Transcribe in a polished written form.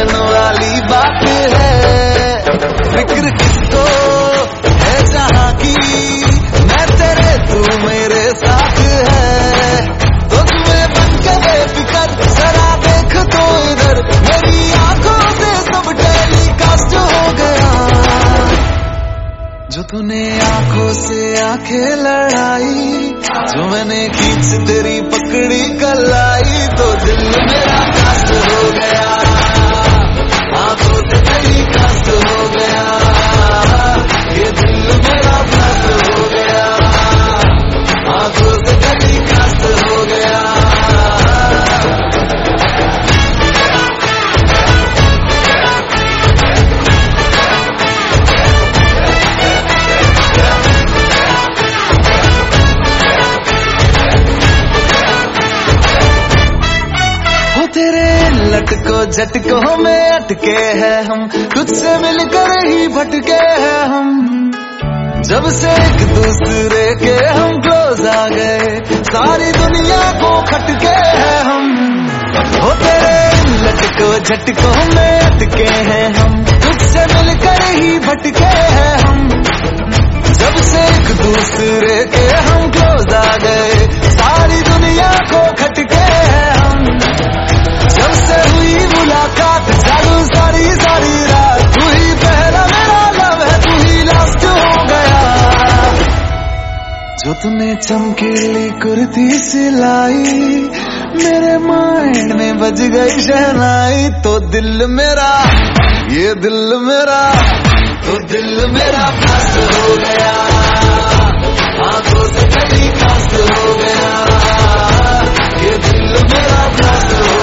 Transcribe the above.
Tension वाली बात है। फिक्र किसको है जहाँ की, मैं तेरे तू मेरे साथ है। तो तुम्हें बन के बेफिक्र जरा देख तो इधर, मेरी आंखों से सब टेलीकास्ट हो गया। जो तूने आंखों से आंखें लड़ाई, जो मैंने खींच तेरी पकड़ी कलाई, तो दिल मेरा कास्ट हो गया, आंखों से टेलीकास्ट हो गया। ये दिल मेरा कास्ट हो गया, आंखों से टेलीकास्ट हो गया। तेरे लटको झटकों में अटके हैं हम, तुझसे मिलकर ही भटके हैं हम। जब से एक दूसरे के हम क्लोज आ गए, सारी दुनिया को खटके हैं हम। हो तेरे लटको झटकों में अटके हैं हम, तुझसे मिलकर ही भटके हैं हम। जब से एक दूसरे के हम क्लोज आ गए, सारी दुनिया को खटके हैं हम। जब से हुई मुलाकात जागू सारी सारी रात, तू ही पहला मेरा लव है, तू ही लास्ट हो गया। जो तूने चमकीली कुर्ती सिलाई, मेरे माइंड में बज गई शहनाई। तो दिल मेरा, ये दिल मेरा, तो दिल मेरा ब्लास्ट हो गया, आंखों से टेलीकास्ट हो गया। ये दिल मेरा ब्लास्ट हो